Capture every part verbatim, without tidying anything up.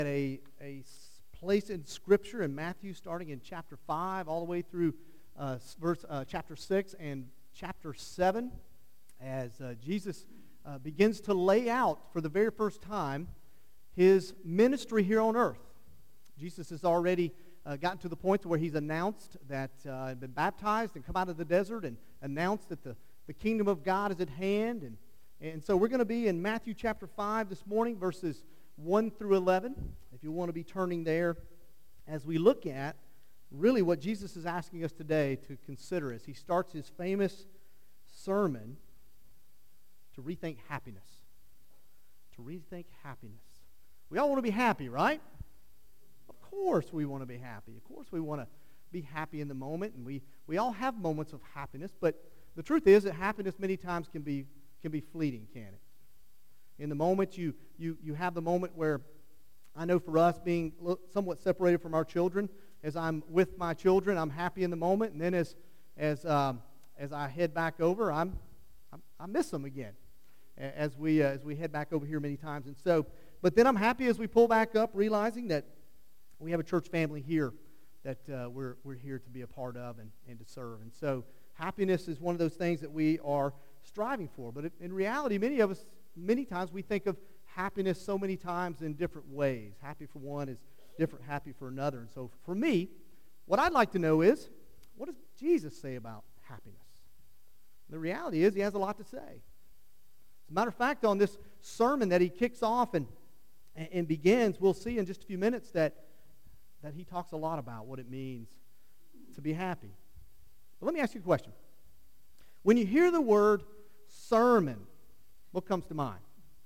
at a, a s- place in Scripture in Matthew, starting in chapter five, all the way through uh, s- verse uh, chapter six and chapter seven, as uh, Jesus uh, begins to lay out for the very first time his ministry here on earth. Jesus has already uh, gotten to the point to where he's announced that uh, had been baptized and come out of the desert and announced that the, the kingdom of God is at hand. And, and so we're going to be in Matthew chapter five this morning, verses one through eleven, if you want to be turning there, as we look at really what Jesus is asking us today to consider as he starts his famous sermon to rethink happiness. To rethink happiness. We all want to be happy, right? Of course we want to be happy. Of course we want to be happy in the moment, and we, we all have moments of happiness, but the truth is that happiness many times can be can be fleeting, can it? In the moment, you, you, you have the moment where, I know for us, being somewhat separated from our children, as I'm with my children, I'm happy in the moment, and then as as um, as I head back over, I'm, I'm I miss them again, as we uh, as we head back over here many times. And so, but then I'm happy as we pull back up, realizing that we have a church family here that uh, we're we're here to be a part of and, and to serve. And so, happiness is one of those things that we are striving for. But in reality, many of us, many times we think of happiness so many times in different ways. Happy for one is different, happy for another. And so for me, what I'd like to know is, what does Jesus say about happiness? The reality is he has a lot to say. As a matter of fact, on this sermon that he kicks off and, and begins, we'll see in just a few minutes that, that he talks a lot about what it means to be happy. But let me ask you a question. When you hear the word sermon, what comes to mind?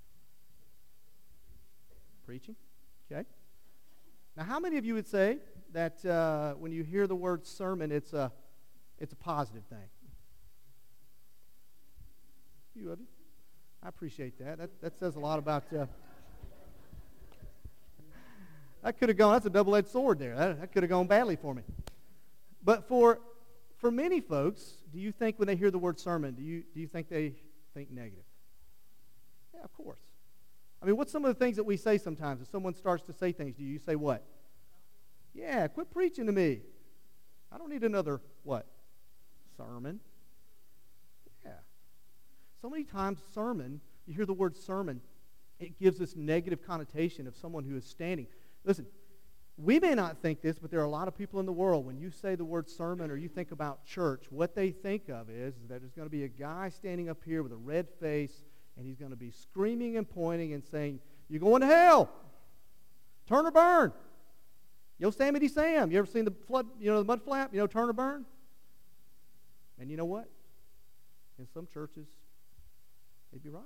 Preaching? Okay. Now, how many of you would say that uh, when you hear the word sermon, it's a, it's a positive thing? A few of you. I appreciate that. That, that says a lot about... Uh, that could have gone... That's a double-edged sword there. That, that could have gone badly for me. But for... For many folks, do you think when they hear the word sermon, do you do you think they think negative? Yeah, of course. I mean, what's some of the things that we say sometimes? If someone starts to say things, do you say what? Yeah, quit preaching to me. I don't need another, what? Sermon. Yeah. So many times sermon, you hear the word sermon, it gives this negative connotation of someone who is standing. Listen, we may not think this, but there are a lot of people in the world, when you say the word sermon or you think about church, what they think of is, is that there's going to be a guy standing up here with a red face, and he's going to be screaming and pointing and saying, "You're going to hell. Turn or burn." Yosemite Sam. You ever seen the flood, you know, the mud flap? You know, turn or burn? And you know what? In some churches, they'd be right.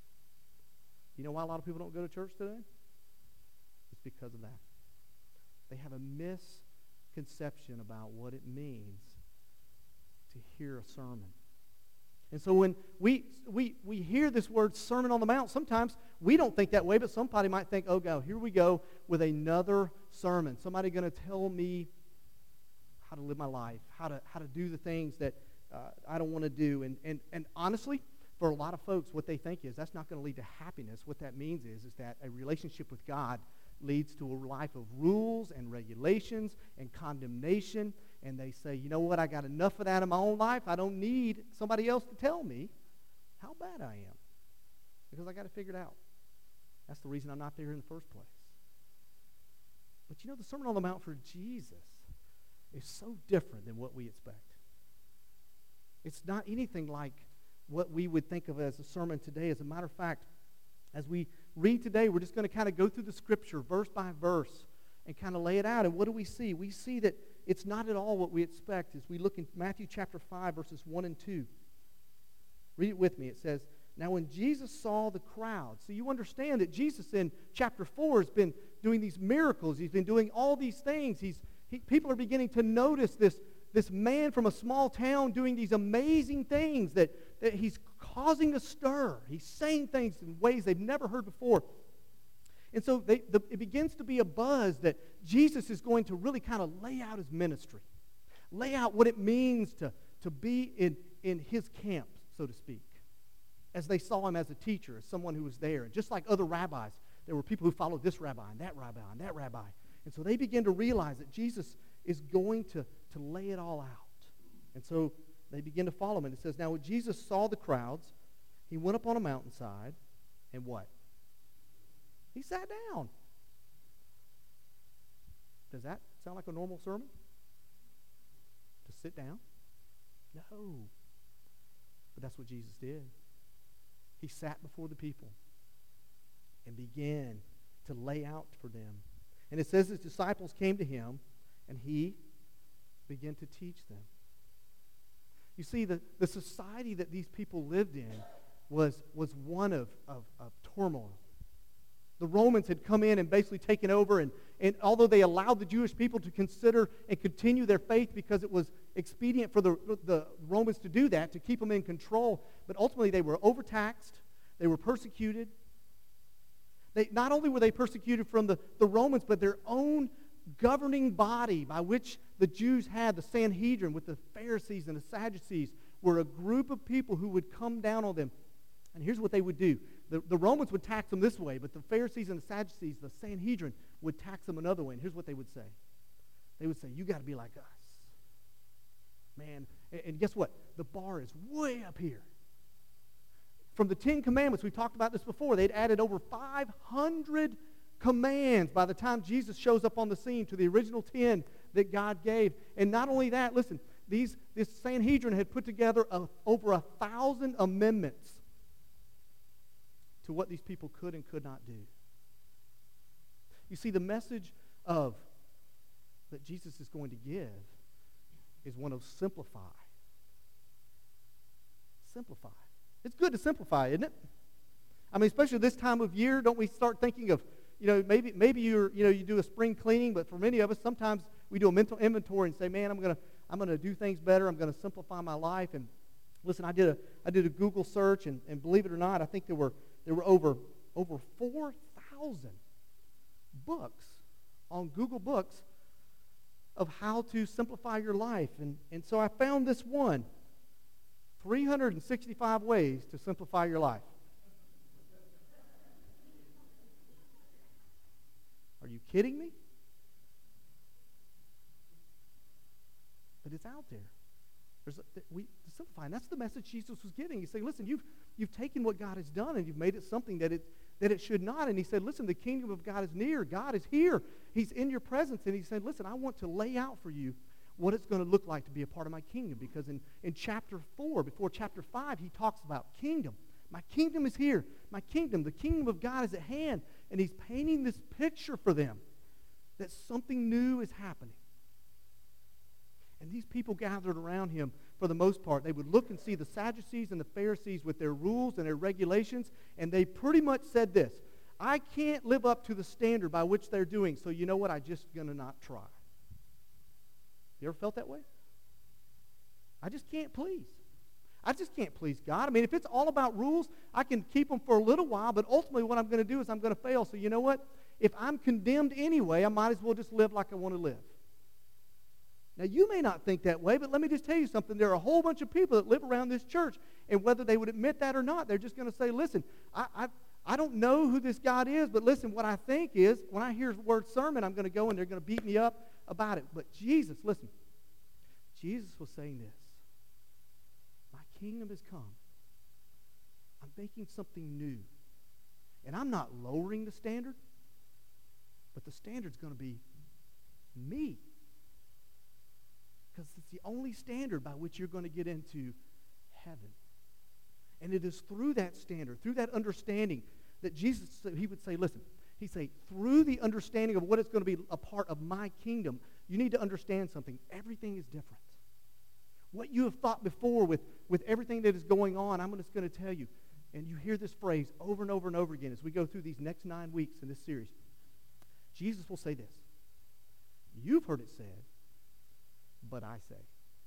You know why a lot of people don't go to church today? It's because of that. They have a misconception about what it means to hear a sermon. And so when we we we hear this word Sermon on the Mount, sometimes we don't think that way, but somebody might think, oh, God, here we go with another sermon. Somebody going to tell me how to live my life, how to how to do the things that uh, I don't want to do. And, and, and honestly, for a lot of folks, what they think is that's not going to lead to happiness. What that means is, is that a relationship with God leads to a life of rules and regulations and condemnation, and they say, you know what, I got enough of that in my own life. I don't need somebody else to tell me how bad I am, because I got to figure it out. That's the reason I'm not there in the first place. But you know, the Sermon on the Mount for Jesus is so different than what we expect. It's not anything like what we would think of as a sermon today. As a matter of fact, as we read today, we're just going to kind of go through the Scripture verse by verse and kind of lay it out. And what do we see? We see that it's not at all what we expect as we look in Matthew chapter five, verses one and two. Read it with me. It says, "Now when Jesus saw the crowd," so you understand that Jesus in chapter four has been doing these miracles. He's been doing all these things. He's he, people are beginning to notice this, this man from a small town doing these amazing things that, that he's causing a stir. He's saying things in ways they've never heard before. And so they, the, it begins to be a buzz that Jesus is going to really kind of lay out his ministry, lay out what it means to, to be in, in his camp, so to speak, as they saw him as a teacher, as someone who was there. And just like other rabbis, there were people who followed this rabbi and that rabbi and that rabbi. And so they began to realize that Jesus is going to, to lay it all out. And so they begin to follow him. And it says, now when Jesus saw the crowds, he went up on a mountainside, and what? He sat down. Does that sound like a normal sermon? To sit down? No. But that's what Jesus did. He sat before the people and began to lay out for them. And it says his disciples came to him, and he began to teach them. You see, the, the society that these people lived in was, was one of, of, of turmoil. The Romans had come in and basically taken over, and, and although they allowed the Jewish people to consider and continue their faith because it was expedient for the, the Romans to do that, to keep them in control, but ultimately they were overtaxed, they were persecuted. They, not only were they persecuted from the, the Romans, but their own governing body by which the Jews had, the Sanhedrin, with the Pharisees and the Sadducees, were a group of people who would come down on them. And here's what they would do. The, the Romans would tax them this way, but the Pharisees and the Sadducees, the Sanhedrin, would tax them another way. And here's what they would say. They would say, you got to be like us. Man, and, and guess what? The bar is way up here. From the Ten Commandments, we talked about this before, they'd added over five hundred commands by the time Jesus shows up on the scene to the original ten that God gave. And not only that, listen, these, this Sanhedrin had put together a, over a thousand amendments to what these people could and could not do. You see, the message of that Jesus is going to give is one of simplify. Simplify. It's good to simplify, isn't it? I mean, especially this time of year, don't we start thinking of, you know, maybe maybe you're, you know, you do a spring cleaning, but for many of us, sometimes we do a mental inventory and say, man, I'm gonna I'm gonna do things better. I'm gonna simplify my life. And listen, I did a I did a Google search, and, and believe it or not, I think there were there were over over four thousand books on Google Books of how to simplify your life. And, and so I found this one, three hundred sixty-five ways to simplify your life. Are you kidding me? But it's out there. There's a, we simplify, and that's the message Jesus was getting. He's saying, listen, you've you've taken what God has done and you've made it something that it that it should not. And he said, listen, the kingdom of God is near. God is here. He's in your presence. And he said, listen, I want to lay out for you what it's going to look like to be a part of my kingdom. Because in, in chapter four, before chapter five, he talks about kingdom. My kingdom is here. My kingdom, the kingdom of God is at hand. And he's painting this picture for them that something new is happening. And these people gathered around him, for the most part, they would look and see the Sadducees and the Pharisees with their rules and their regulations, and they pretty much said this, I can't live up to the standard by which they're doing, so you know what, I'm just going to not try. You ever felt that way? I just can't please. I just can't please God. I mean, if it's all about rules, I can keep them for a little while, but ultimately what I'm going to do is I'm going to fail. So you know what? If I'm condemned anyway, I might as well just live like I want to live. Now, you may not think that way, but let me just tell you something. There are a whole bunch of people that live around this church, and whether they would admit that or not, they're just going to say, listen, I, I, I don't know who this God is, but listen, what I think is when I hear the word sermon, I'm going to go and they're going to beat me up about it. But Jesus, listen, Jesus was saying this. My kingdom has come. I'm making something new. And I'm not lowering the standard, but the standard's going to be me. Because it's the only standard by which you're going to get into heaven. And it is through that standard, through that understanding, that Jesus, he would say, listen, he'd say, through the understanding of what is going to be a part of my kingdom, you need to understand something. Everything is different. What you have thought before with, with everything that is going on, I'm just going to tell you. And you hear this phrase over and over and over again as we go through these next nine weeks in this series. Jesus will say this. You've heard it said, but I say.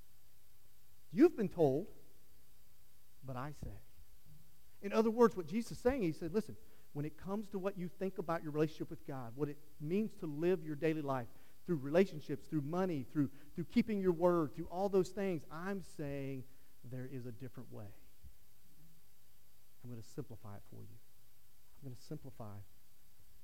You've been told, but I say. In other words, what Jesus is saying, he said, listen, when it comes to what you think about your relationship with God, what it means to live your daily life through relationships, through money, through, through keeping your word, through all those things, I'm saying there is a different way. I'm going to simplify it for you. I'm going to simplify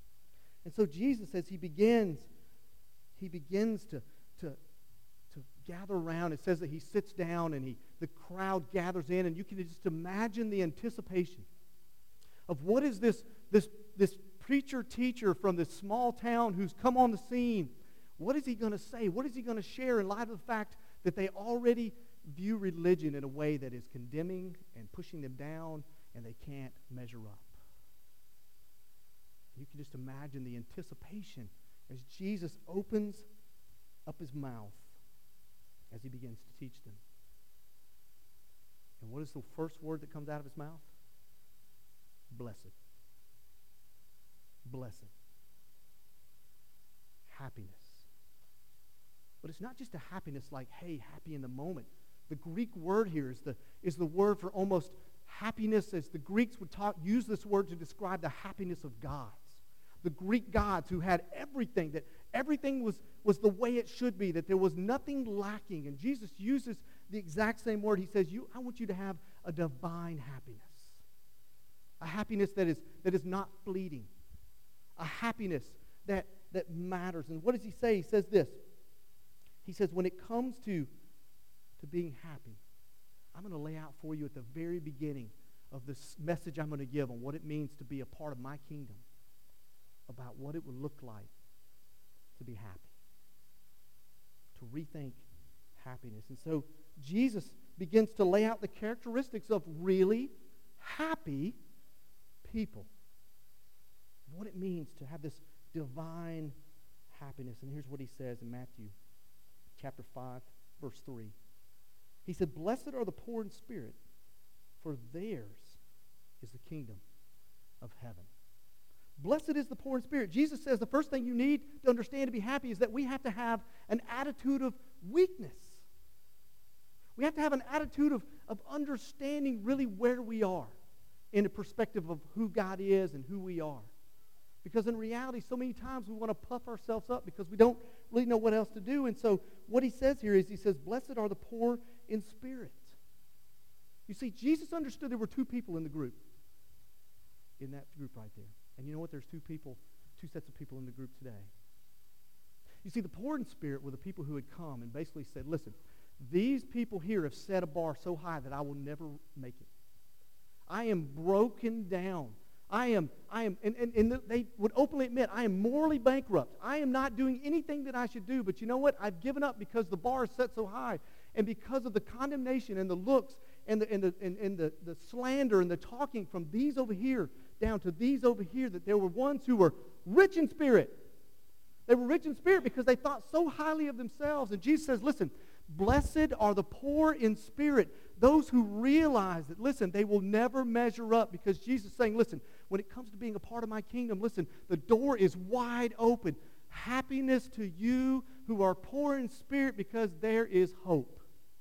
And so Jesus, as he begins, he begins to, to, to gather around. It says that he sits down and he the crowd gathers in, and you can just imagine the anticipation of what is this, this, this preacher teacher from this small town who's come on the scene. What is he going to say? What is he going to share in light of the fact that they already view religion in a way that is condemning and pushing them down, and they can't measure up? You can just imagine the anticipation as Jesus opens up his mouth as he begins to teach them. And what is the first word that comes out of his mouth? Blessed. Blessed. Happiness. But it's not just a happiness like, hey, happy in the moment. The Greek word here is the, is the word for almost happiness, as the Greeks would talk, use this word to describe the happiness of gods. The Greek gods who had everything, that everything was, was the way it should be, that there was nothing lacking. And Jesus uses the exact same word. He says, "You, I want you to have a divine happiness. A happiness that is, that is not fleeting. A happiness that, that matters." And what does he say? He says this. He says, when it comes to, to being happy, I'm going to lay out for you at the very beginning of this message I'm going to give on what it means to be a part of my kingdom, about what it would look like to be happy, to rethink happiness. And so Jesus begins to lay out the characteristics of really happy people, what it means to have this divine happiness. And here's what he says in Matthew chapter five, verse three. He said, "Blessed are the poor in spirit, for theirs is the kingdom of heaven." Blessed is the poor in spirit. Jesus says the first thing you need to understand to be happy is that we have to have an attitude of weakness. We have to have an attitude of, of understanding really where we are in the perspective of who God is and who we are. Because in reality, so many times we want to puff ourselves up because we don't really know what else to do. And so what he says here is he says, "Blessed are the poor in spirit." You see, Jesus understood there were two people in the group, in that group right there. And you know what? There's two people, two sets of people in the group today. You see, the poor in spirit were the people who had come and basically said, listen, these people here have set a bar so high that I will never make it. I am broken down. I am, I am, and, and, and they would openly admit, I am morally bankrupt. I am not doing anything that I should do, but you know what? I've given up because the bar is set so high, and because of the condemnation and the looks and the, and the, and, and the, the slander and the talking from these over here down to these over here, that there were ones who were rich in spirit. They were rich in spirit because they thought so highly of themselves. And Jesus says, listen, blessed are the poor in spirit, those who realize that, listen, they will never measure up, because Jesus is saying, listen, when it comes to being a part of my kingdom, listen, the door is wide open. Happiness to you who are poor in spirit, because there is hope.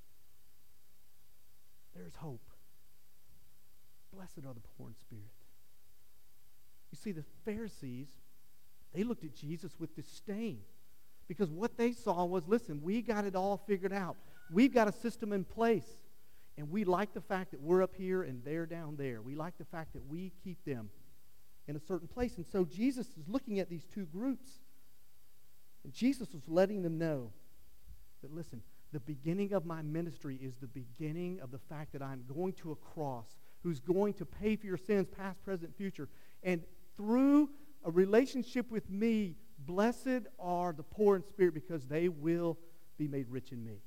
There's hope. Blessed are the poor in spirit. You see, the Pharisees, they looked at Jesus with disdain, because what they saw was, listen, we got it all figured out. We've got a system in place, and we like the fact that we're up here and they're down there. We like the fact that we keep them in a certain place. And so Jesus is looking at these two groups, and Jesus was letting them know that, listen, the beginning of my ministry is the beginning of the fact that I'm going to a cross, who's going to pay for your sins, past, present, future. And through a relationship with me, blessed are the poor in spirit, because they will be made rich in me.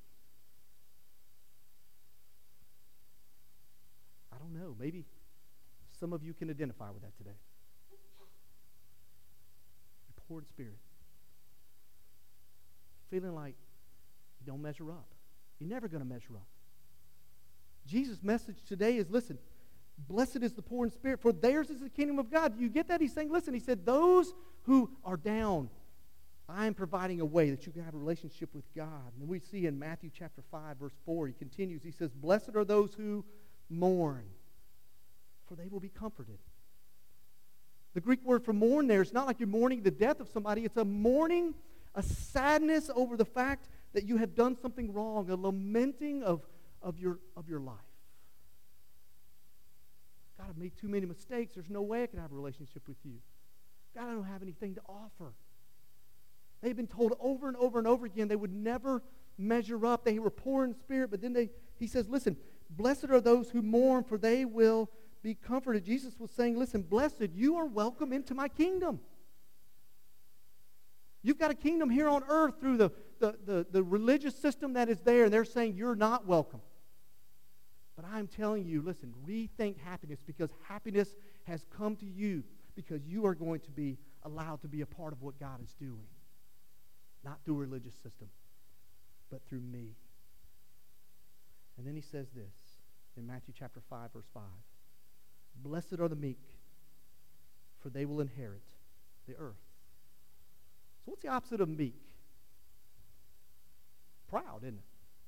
I don't know. Maybe some of you can identify with that today. You're poor in spirit. Feeling like you don't measure up. You're never going to measure up. Jesus' message today is, listen, blessed is the poor in spirit, for theirs is the kingdom of God. You get that? He's saying, listen, he said, those who are down, I am providing a way that you can have a relationship with God. And we see in Matthew chapter five, verse four, he continues, he says, blessed are those who mourn, for they will be comforted. The Greek word for mourn there is not like you're mourning the death of somebody. It's a mourning, a sadness over the fact that you have done something wrong, a lamenting of, of, your, of your life. God, I've made too many mistakes. There's no way I can have a relationship with you. God, I don't have anything to offer. They've been told over and over and over again they would never measure up. They were poor in spirit, but then they, he says, listen, blessed are those who mourn, for they will be comforted. Jesus was saying, listen, blessed, you are welcome into my kingdom. You've got a kingdom here on earth through the, the, the, the religious system that is there, and they're saying you're not welcome. But I'm telling you, listen, rethink happiness, because happiness has come to you because you are going to be allowed to be a part of what God is doing. Not through a religious system, but through me. And then he says this in Matthew chapter five, verse five. Blessed are the meek, for they will inherit the earth. So what's the opposite of meek? Proud, isn't it?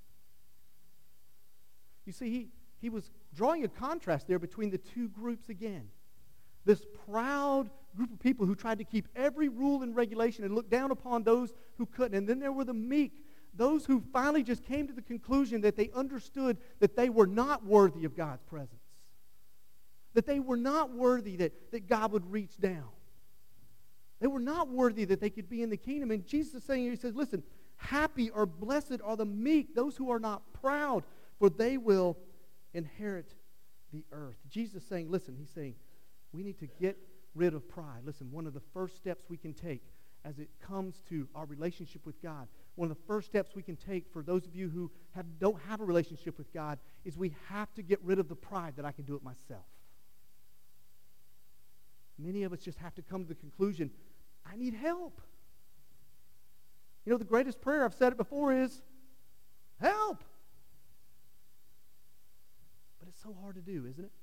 You see, he, he was drawing a contrast there between the two groups again. This proud group of people who tried to keep every rule and regulation and look down upon those who couldn't. And then there were the meek, those who finally just came to the conclusion that they understood that they were not worthy of God's presence. That they were not worthy that, that God would reach down. They were not worthy that they could be in the kingdom. And Jesus is saying, he says, listen, happy or blessed are the meek, those who are not proud, for they will inherit the earth. Jesus is saying, listen, he's saying, we need to get rid of pride. Listen, one of the first steps we can take as it comes to our relationship with God, one of the first steps we can take for those of you who have, don't have a relationship with God, is we have to get rid of the pride that I can do it myself. Many of us just have to come to the conclusion, I need help. You know, the greatest prayer, I've said it before, is help. But it's so hard to do, isn't it?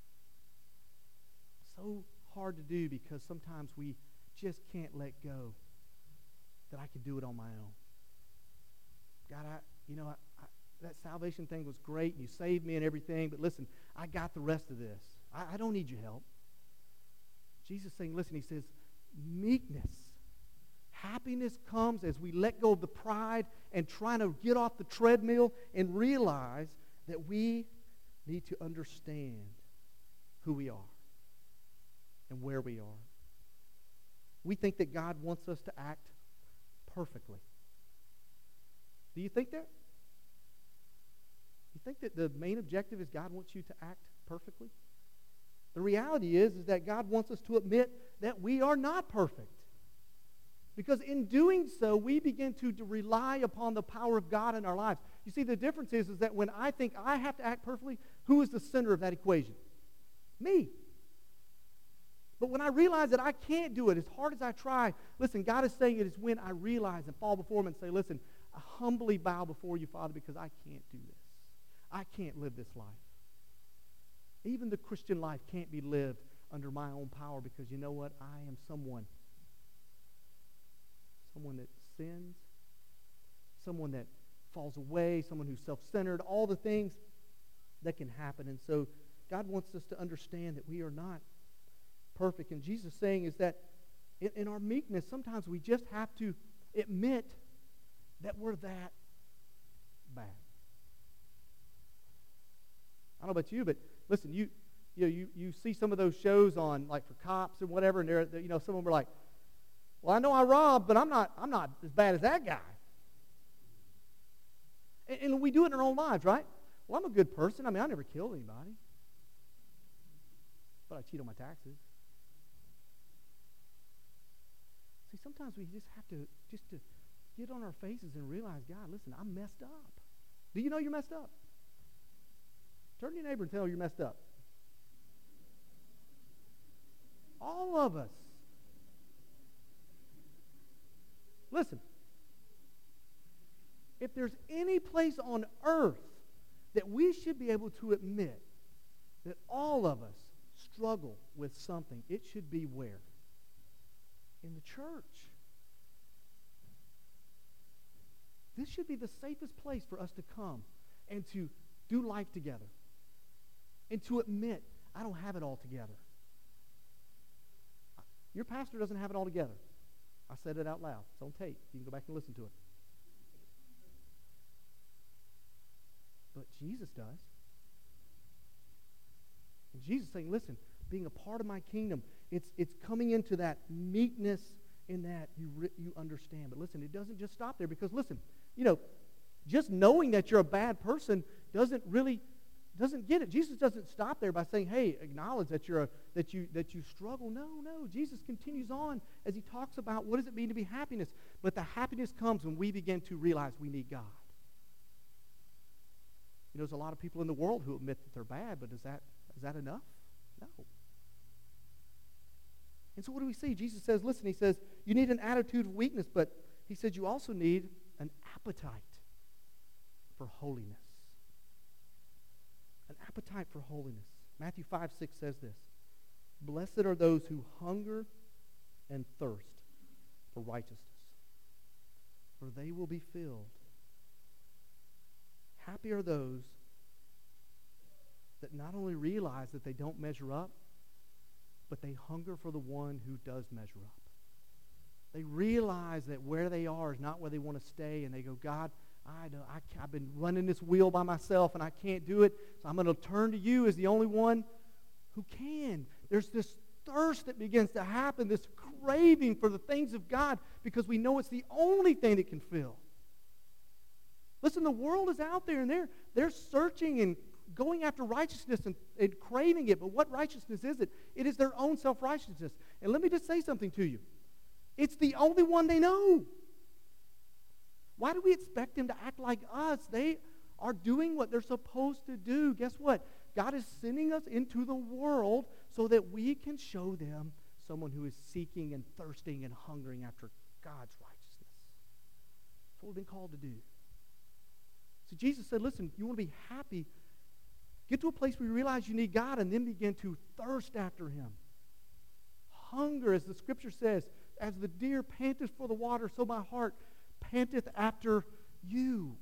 So hard to do because sometimes we just can't let go that I can do it on my own. God, I, you know, I, I, that salvation thing was great, and you saved me and everything, but listen, I got the rest of this. I, I don't need your help. Jesus is saying, listen, he says, meekness. Happiness comes as we let go of the pride and trying to get off the treadmill and realize that we need to understand who we are and where we are. We think that God wants us to act perfectly. Do you think that? You think that the main objective is God wants you to act perfectly? The reality is, is that God wants us to admit that we are not perfect. Because in doing so, we begin to, to rely upon the power of God in our lives. You see, the difference is, is that when I think I have to act perfectly, who is the center of that equation? Me. But when I realize that I can't do it as hard as I try, listen, God is saying it is when I realize and fall before him and say, listen, I humbly bow before you, Father, because I can't do this. I can't live this life. Even the Christian life can't be lived under my own power because you know what? I am someone. Someone that sins. Someone that falls away. Someone who's self-centered. All the things that can happen. And so God wants us to understand that we are not perfect. And Jesus is saying is that in, in our meekness, sometimes we just have to admit that we're that bad. I don't know about you, but listen, you you know, you, you see some of those shows on, like, for cops and whatever, and they're, they're you know, some of them are like, well, I know I robbed, but I'm not I'm not as bad as that guy. And, and we do it in our own lives, right? Well, I'm a good person. I mean, I never killed anybody. But I cheat on my taxes. See, sometimes we just have to just to get on our faces and realize, God, listen, I'm messed up. Do you know you're messed up? Turn to your neighbor and tell her you're messed up. All of us. Listen, if there's any place on earth that we should be able to admit that all of us struggle with something, it should be where? In the church. This should be the safest place for us to come and to do life together and to admit, I don't have it all together. Your pastor doesn't have it all together. I said it out loud. It's on tape. You can go back and listen to it. But Jesus does. And Jesus is saying, listen, being a part of my kingdom. It's, it's coming into that meekness in that you, re, you understand. But listen, it doesn't just stop there because, listen, you know, just knowing that you're a bad person doesn't really, doesn't get it. Jesus doesn't stop there by saying, hey, acknowledge that you're a, that you that you struggle. No, no. Jesus continues on as he talks about what does it mean to be happiness. But the happiness comes when we begin to realize we need God. You know, there's a lot of people in the world who admit that they're bad, but is that is that enough? No. And so what do we see? Jesus says, listen, he says, you need an attitude of weakness, but he says you also need an appetite for holiness. An appetite for holiness. Matthew five six says this, blessed are those who hunger and thirst for righteousness, for they will be filled. Happy are those that not only realize that they don't measure up, but they hunger for the one who does measure up. They realize that where they are is not where they want to stay, and they go, God, I know, I, I've been running this wheel by myself, and I can't do it, so I'm going to turn to you as the only one who can. There's this thirst that begins to happen, this craving for the things of God, because we know it's the only thing that can fill. Listen, the world is out there, and they're, they're searching and going after righteousness and, and craving it, but what righteousness is it? It is their own self-righteousness. And let me just say something to you. It's the only one they know. Why do we expect them to act like us? They are doing what they're supposed to do. Guess what? God is sending us into the world so that we can show them someone who is seeking and thirsting and hungering after God's righteousness. That's what we've been called to do. So Jesus said, listen, you want to be happy, get to a place where you realize you need God and then begin to thirst after him. Hunger, as the scripture says, as the deer panteth for the water, so my heart panteth after you.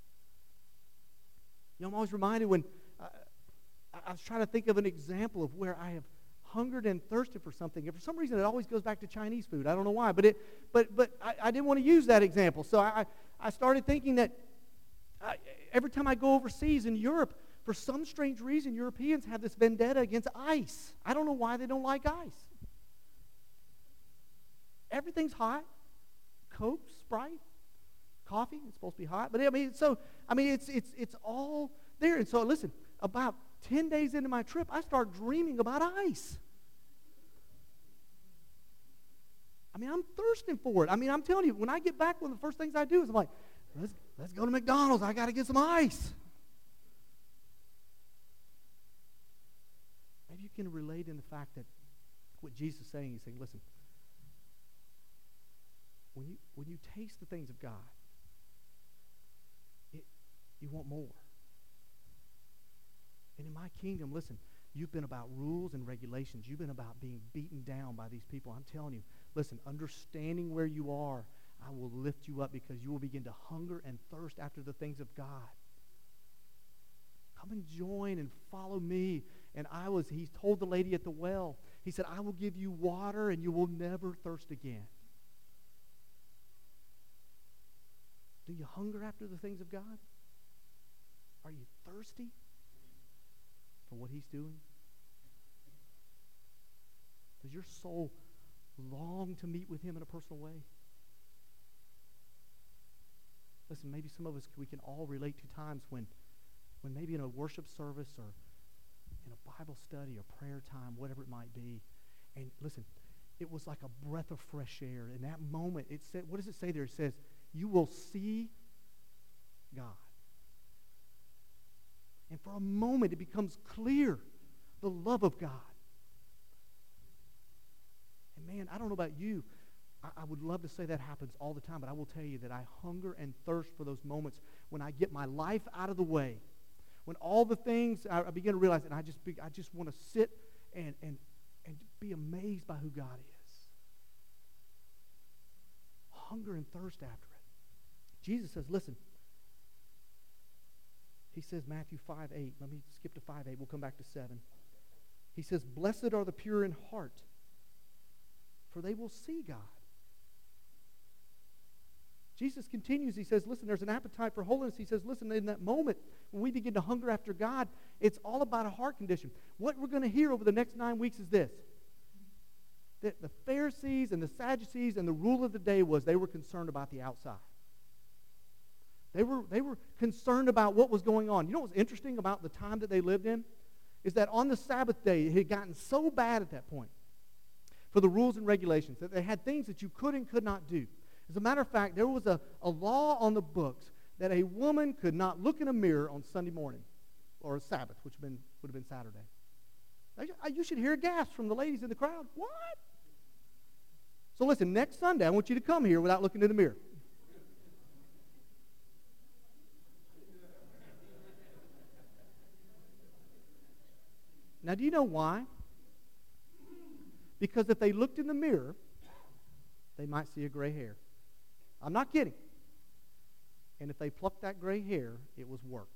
You know, I'm always reminded when uh, I was trying to think of an example of where I have hungered and thirsted for something. And for some reason, it always goes back to Chinese food. I don't know why, but it, but but I, I didn't want to use that example. So I, I started thinking that I, every time I go overseas in Europe, for some strange reason, Europeans have this vendetta against ice. I don't know why they don't like ice. Everything's hot. Coke, Sprite, coffee, it's supposed to be hot. But I mean, so, I mean, it's it's it's all there. And so, listen, about ten days into my trip, I start dreaming about ice. I mean, I'm thirsting for it. I mean, I'm telling you, when I get back, one of the first things I do is I'm like, let's, let's go to McDonald's. I got to get some ice. Maybe you can relate in the fact that what Jesus is saying, he's saying, listen, when you, when you taste the things of God, it, you want more. And in my kingdom, listen, you've been about rules and regulations. You've been about being beaten down by these people. I'm telling you, listen, understanding where you are, I will lift you up because you will begin to hunger and thirst after the things of God. Come and join and follow me. And I was, he told the lady at the well, he said, I will give you water and you will never thirst again. Do you hunger after the things of God? Are you thirsty for what he's doing? Does your soul long to meet with him in a personal way? Listen, maybe some of us, we can all relate to times when, when maybe in a worship service or in a Bible study or prayer time, whatever it might be, and listen, it was like a breath of fresh air. In that moment, it said, what does it say there? It says, you will see God. And for a moment, it becomes clear the love of God. And man, I don't know about you. I, I would love to say that happens all the time, but I will tell you that I hunger and thirst for those moments when I get my life out of the way, when all the things, I, I begin to realize, and I just be, I just want to sit and, and, and be amazed by who God is. Hunger and thirst after it. Jesus says, listen, he says, Matthew five eight. Let me skip to five eight. We'll come back to seven. He says, blessed are the pure in heart, for they will see God. Jesus continues. He says, listen, there's an appetite for holiness. He says, listen, in that moment, when we begin to hunger after God, it's all about a heart condition. What we're going to hear over the next nine weeks is this. That the Pharisees and the Sadducees and the rule of the day was they were concerned about the outside. They were, they were concerned about what was going on. You know what's interesting about the time that they lived in? Is that on the Sabbath day, it had gotten so bad at that point for the rules and regulations that they had things that you could and could not do. As a matter of fact, there was a, a law on the books that a woman could not look in a mirror on Sunday morning or a Sabbath, which would have been, would have been Saturday. You should hear a gasp from the ladies in the crowd. What? So listen, next Sunday, I want you to come here without looking in the mirror. Now, do you know why? Because if they looked in the mirror, they might see a gray hair. I'm not kidding. And if they plucked that gray hair, it was work.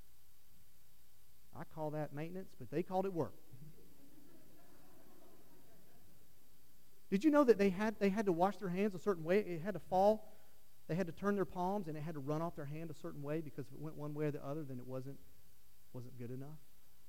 I call that maintenance, but they called it work. Did you know that they had they had to wash their hands a certain way? It had to fall. They had to turn their palms, and it had to run off their hand a certain way, because if it went one way or the other, then it wasn't wasn't good enough.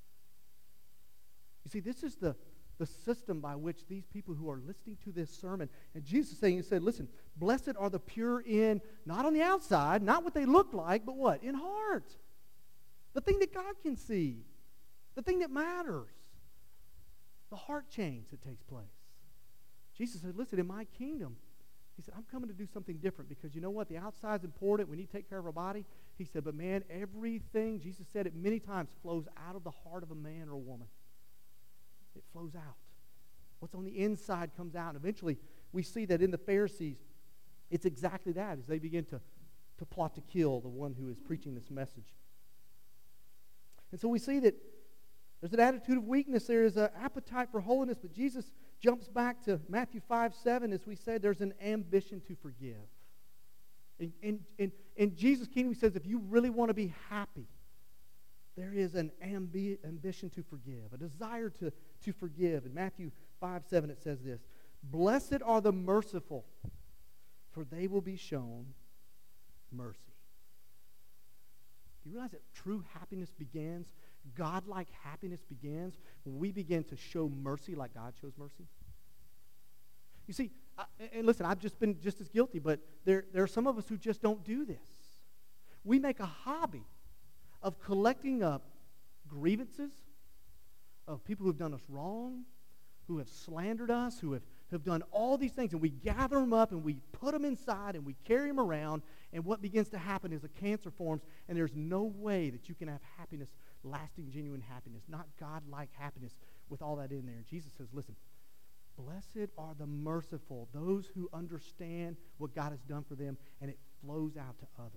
You see, this is the, the system by which these people who are listening to this sermon, and Jesus is saying, he said, listen, blessed are the pure in, not on the outside, not what they look like, but what? In heart. The thing that God can see. The thing that matters. The heart change that takes place. Jesus said, listen, in my kingdom, he said, I'm coming to do something different, because you know what? The outside's important. We need to take care of our body. He said, but man, everything, Jesus said it many times, flows out of the heart of a man or a woman. It flows out. What's on the inside comes out. And eventually, we see that in the Pharisees, it's exactly that, as they begin to, to plot to kill the one who is preaching this message. And so we see that there's an attitude of weakness. There is an appetite for holiness. But Jesus jumps back to Matthew five seven. As we said, there's an ambition to forgive. In, in, in, in Jesus' kingdom, he says, if you really want to be happy, there is an ambi- ambition to forgive, a desire to, to forgive. In Matthew five seven, it says this, blessed are the merciful, for they will be shown mercy. Do you realize that true happiness begins, God-like happiness begins, when we begin to show mercy like God shows mercy? You see, I, and listen, I've just been just as guilty, but there, there are some of us who just don't do this. We make a hobby of collecting up grievances of people who have done us wrong, who have slandered us, who have, have done all these things, and we gather them up and we put them inside and we carry them around, and what begins to happen is a cancer forms, and there's no way that you can have happiness, lasting, genuine happiness, not God-like happiness with all that in there. And Jesus says, listen, blessed are the merciful, those who understand what God has done for them, and it flows out to others.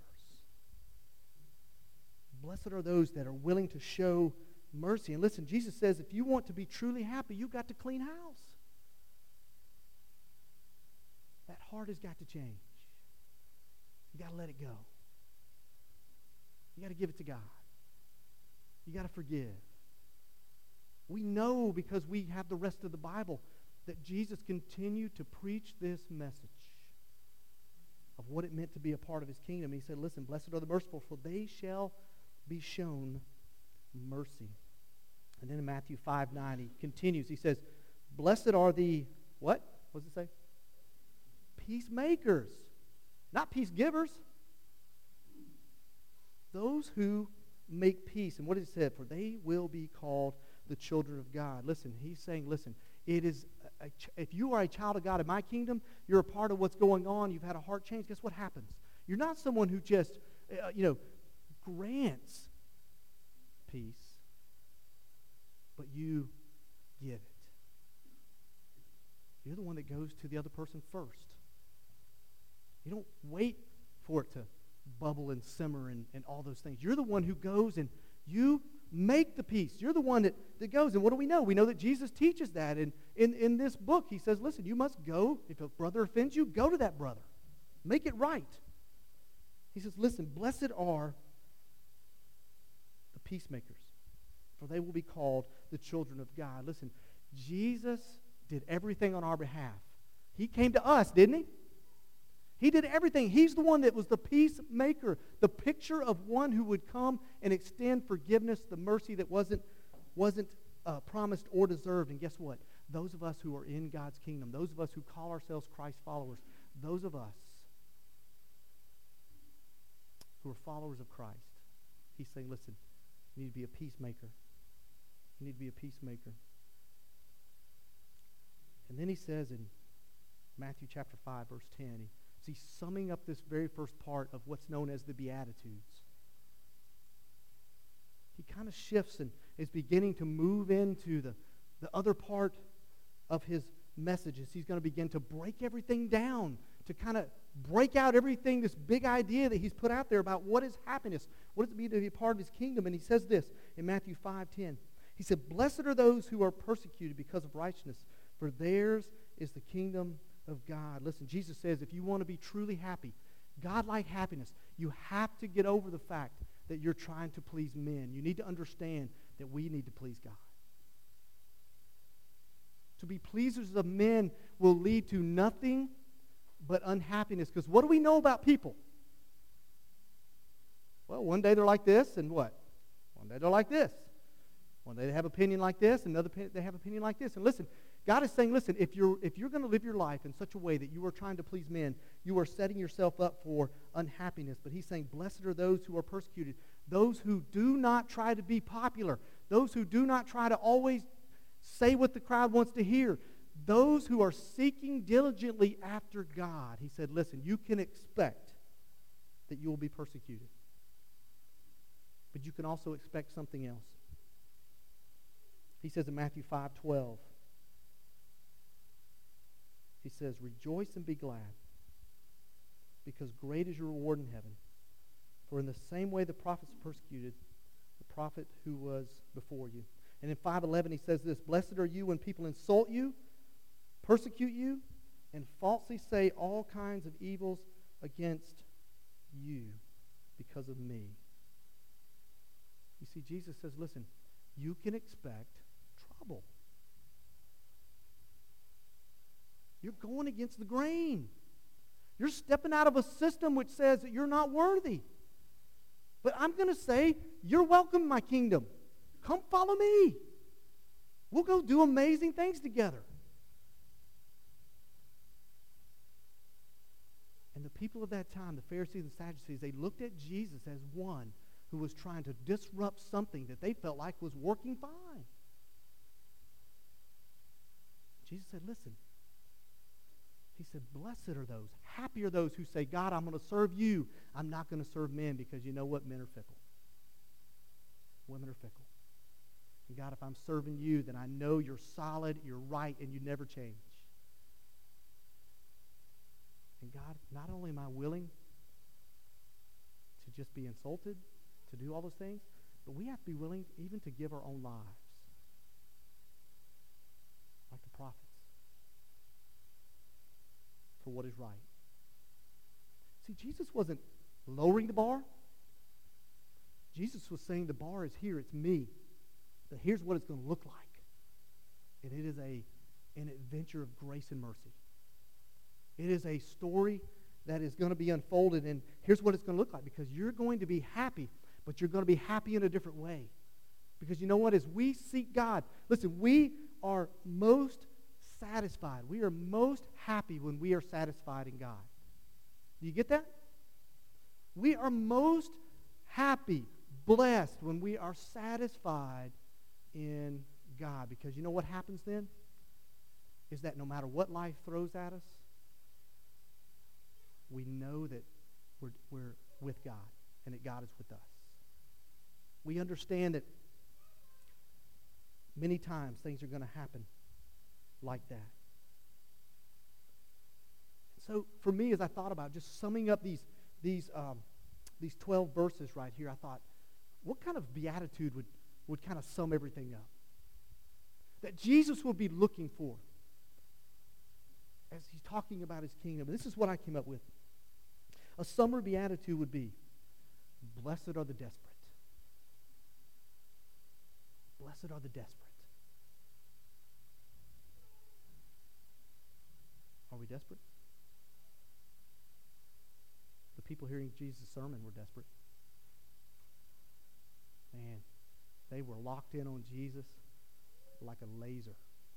Blessed are those that are willing to show mercy. And listen, Jesus says, if you want to be truly happy, you've got to clean house. That heart has got to change. You got to let it go. You got to give it to God. You got to forgive. We know, because we have the rest of the Bible, that Jesus continued to preach this message of what it meant to be a part of his kingdom. He said, listen, blessed are the merciful, for they shall be shown mercy. And then in Matthew five nine, he continues. He says, blessed are the, what? What does it say? Peacemakers. Not peace givers. Those who make peace. And what does it say? For they will be called the children of God. Listen, he's saying, listen, it is a, a, if you are a child of God in my kingdom, you're a part of what's going on, you've had a heart change, guess what happens? You're not someone who just, uh, you know, grants peace, but you give it. You're the one that goes to the other person first. You don't wait for it to bubble and simmer and, and all those things. You're the one who goes and you make the peace. You're the one that, that goes. And what do we know? We know that Jesus teaches that. And in, in this book, he says, listen, you must go. If a brother offends you, go to that brother. Make it right. He says, listen, blessed are the peacemakers, for they will be called the children of God. Listen, Jesus did everything on our behalf. He came to us, didn't he? He did everything. He's the one that was the peacemaker, the picture of one who would come and extend forgiveness, the mercy that wasn't, wasn't uh, promised or deserved. And guess what? Those of us who are in God's kingdom, those of us who call ourselves Christ followers, those of us who are followers of Christ, he's saying, listen, you need to be a peacemaker. You need to be a peacemaker. And then he says in Matthew chapter five, verse ten, he, he's summing up this very first part of what's known as the Beatitudes. He kind of shifts and is beginning to move into the, the other part of his messages. He's going to begin to break everything down, to kind of break out everything, this big idea that he's put out there about what is happiness, what does it mean to be a part of his kingdom. And he says this in Matthew five ten. He said, "Blessed are those who are persecuted because of righteousness, for theirs is the kingdom of God." Listen, Jesus says if you want to be truly happy, God-like happiness, you have to get over the fact that you're trying to please men. You need to understand that we need to please God. To be pleasers of men will lead to nothing but unhappiness. Because what do we know about people? Well, one day they're like this, and what? One day they're like this. One day they have opinion like this, and another they have opinion like this. And listen, God is saying, listen, if you're, if you're going to live your life in such a way that you are trying to please men, you are setting yourself up for unhappiness. But he's saying, blessed are those who are persecuted, those who do not try to be popular, those who do not try to always say what the crowd wants to hear, those who are seeking diligently after God. He said, listen, you can expect that you will be persecuted. But you can also expect something else. He says in Matthew five twelve, he says, "Rejoice and be glad, because great is your reward in heaven. For in the same way the prophets persecuted the prophet who was before you." And in five eleven he says this, "Blessed are you when people insult you, persecute you, and falsely say all kinds of evils against you because of me." You see, Jesus says, listen, you can expect trouble. You're going against the grain. You're stepping out of a system which says that you're not worthy. But I'm going to say, you're welcome in my kingdom. Come follow me. We'll go do amazing things together. And the people of that time, the Pharisees and Sadducees, they looked at Jesus as one who was trying to disrupt something that they felt like was working fine. Jesus said, listen, he said, blessed are those, happy are those who say, God, I'm going to serve you. I'm not going to serve men, because you know what? Men are fickle. Women are fickle. And God, if I'm serving you, then I know you're solid, you're right, and you never change. And God, not only am I willing to just be insulted, to do all those things, but we have to be willing even to give our own lives. Like the prophets. For what is right. See, Jesus wasn't lowering the bar. Jesus was saying the bar is here, it's me. But here's what it's going to look like. And it is a, an adventure of grace and mercy. It is a story that is going to be unfolded, and here's what it's going to look like, because you're going to be happy, but you're going to be happy in a different way. Because you know what? As we seek God, listen, we are most satisfied. We are most happy when we are satisfied in God. Do you get that? We are most happy, blessed when we are satisfied in God. Because you know what happens then? Is that no matter what life throws at us, we know that we're, we're with God and that God is with us. We understand that many times things are going to happen like that. So for me, as I thought about just summing up these, these, um, these twelve verses right here, I thought, what kind of beatitude would, would kind of sum everything up? That Jesus will be looking for as he's talking about his kingdom. And this is what I came up with. A summer beatitude would be, blessed are the desperate. Blessed are the desperate. Are we desperate? people hearing Jesus' sermon were desperate. Man, they were locked in on Jesus like a laser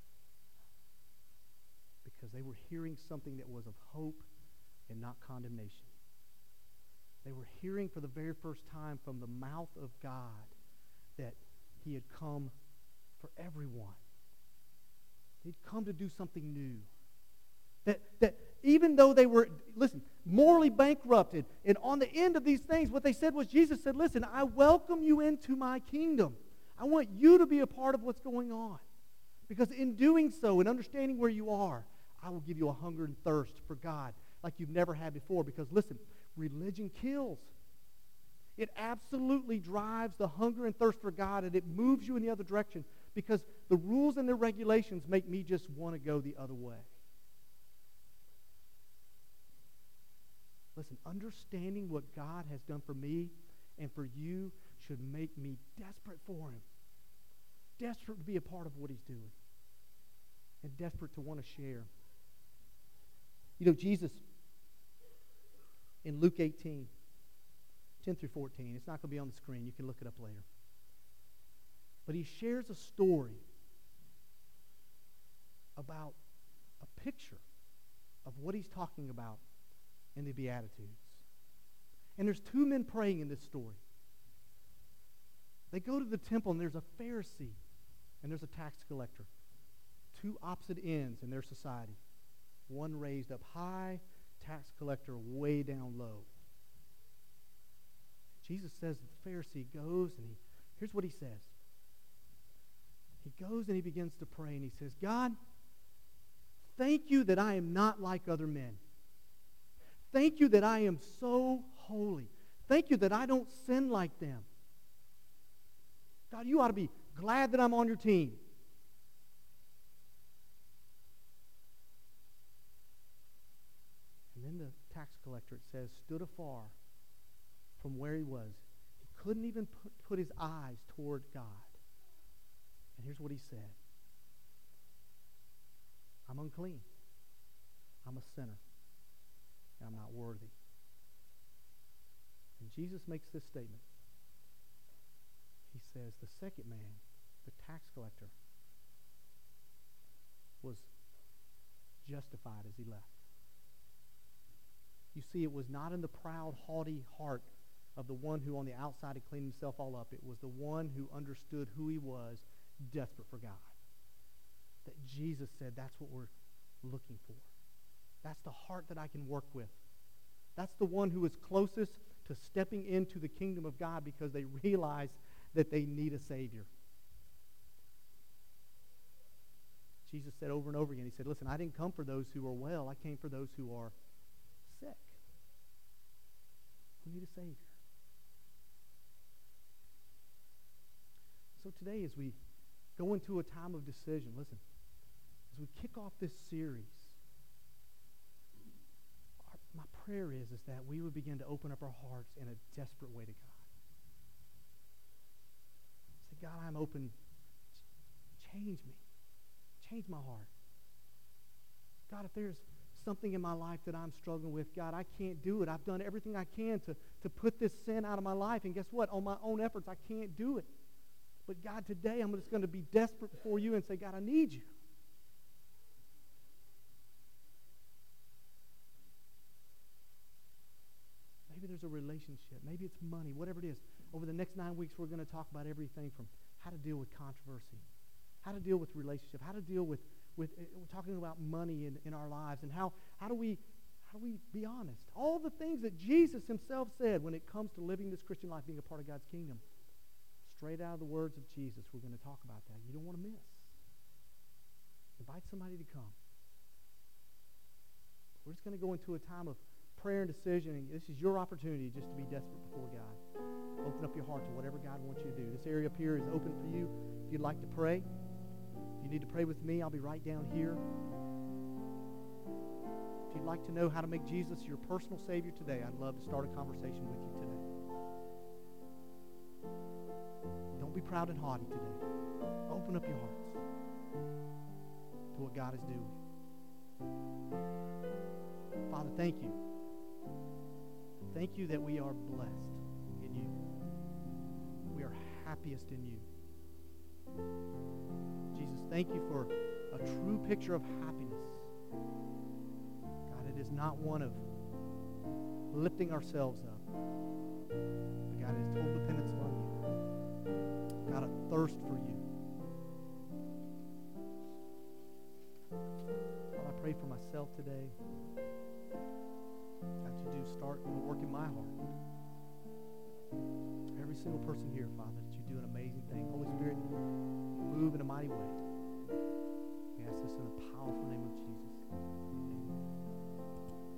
because they were hearing something that was of hope and not condemnation. They were hearing for the very first time from the mouth of God that he had come for everyone. He'd come to do something new. That, that even though they were, listen, morally bankrupted, and on the end of these things, what they said was, Jesus said, listen, I welcome you into my kingdom. I want you to be a part of what's going on. Because in doing so, and understanding where you are, I will give you a hunger and thirst for God like you've never had before. Because listen, religion kills. It absolutely drives the hunger and thirst for God, and it moves you in the other direction because the rules and the regulations make me just want to go the other way. Listen, understanding what God has done for me and for you should make me desperate for him. Desperate to be a part of what he's doing. And desperate to want to share. You know, Jesus, in Luke eighteen, ten through fourteen, it's not going to be on the screen. You can look it up later. But he shares a story about a picture of what he's talking about in the Beatitudes. And there's two men praying in this story. They go to the temple and there's a Pharisee and there's a tax collector. Two opposite ends in their society. One raised up high, tax collector way down low. Jesus says that the Pharisee goes and he, here's what he says. He goes and he begins to pray and he says, God, thank you that I am not like other men. Thank you that I am so holy. Thank you that I don't sin like them. God, you ought to be glad that I'm on your team. And then the tax collector, it says, stood afar from where he was. He couldn't even put, put his eyes toward God. And here's what he said. I'm unclean. I'm a sinner. And I'm not worthy. And Jesus makes this statement. He says, the second man, the tax collector, was justified as he left. You see, it was not in the proud, haughty heart of the one who on the outside had cleaned himself all up. It was the one who understood who he was, desperate for God. That Jesus said, that's what we're looking for. That's the heart that I can work with. That's the one who is closest to stepping into the kingdom of God because they realize that they need a Savior. Jesus said over and over again, he said, listen, I didn't come for those who are well. I came for those who are sick, who need a Savior. So today as we go into a time of decision, listen, as we kick off this series, our, my prayer is, is that we would begin to open up our hearts in a desperate way to God. Say, God, I'm open. Change me. Change my heart. God, if there's something in my life that I'm struggling with, God, I can't do it. I've done everything I can to, to put this sin out of my life. And guess what? On my own efforts, I can't do it. But God, today I'm just going to be desperate before you and say, God, I need you. Maybe there's a relationship. Maybe it's money, whatever it is. Over the next nine weeks, we're going to talk about everything from how to deal with controversy, how to deal with relationship, how to deal with, with we're talking about money in, in our lives, and how, how do we how do we be honest? All the things that Jesus himself said when it comes to living this Christian life, being a part of God's kingdom. Straight out of the words of Jesus, we're going to talk about that. You don't want to miss. Invite somebody to come. We're just going to go into a time of prayer and decision. And this is your opportunity just to be desperate before God. Open up your heart to whatever God wants you to do. This area up here is open for you. If you'd like to pray, if you need to pray with me, I'll be right down here. If you'd like to know how to make Jesus your personal Savior today, I'd love to start a conversation with you today. Don't be proud and haughty today. Open up your hearts to what God is doing. Father, thank you. thank you that we are blessed in you. We are happiest in you. Jesus, thank you for a true picture of happiness. God, it is not one of lifting ourselves up. But God, it is total dependence on you. God, a thirst for you. God, I pray for myself today. God, you do start the work in my heart. Every single person here, Father, that you do an amazing thing. Holy Spirit, move in a mighty way. We ask this in the powerful name of Jesus.